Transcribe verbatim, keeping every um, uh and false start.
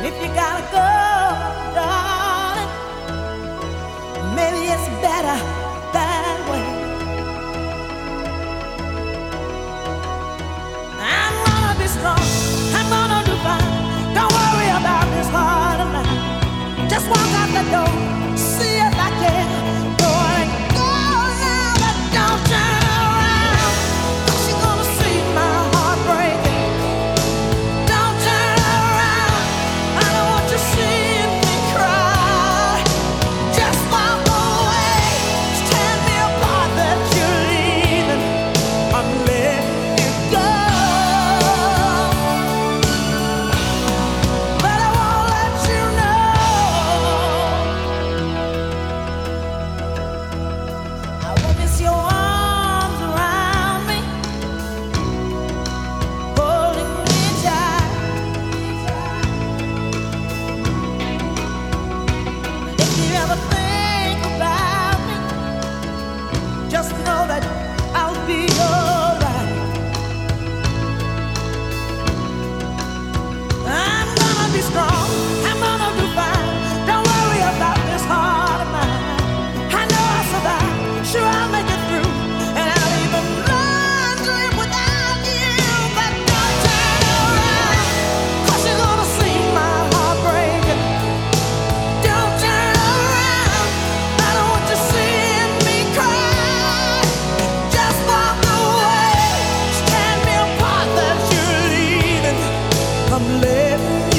If you gotta go, darling, maybe it's better that way. I'm gonna be strong, I'm gonna do fine. Don't worry about this heart of mine. Just walk out the door, see if I can. Go and go now, but don't turn around. You're gonna see my heart breaking. Don't turn around, I don't want you seeing me cry. Just walk away, stand me apart that you're leaving. I'm letting you go, but I won't let you know. I won't miss your arms around me, holding me tight. If you ever think about me, just know that I'll be alright. I'm gonna be strong, I'm gonna do fine. Don't worry about this heart of mine. I know I'll survive, sure I'll make it through. And I'll even learn to live without you. But don't turn around, 'cause you're gonna see my heart breaking. Don't turn around, I don't want you seeing me cry. Just walk away, stand me apart that you're leaving. I'm letting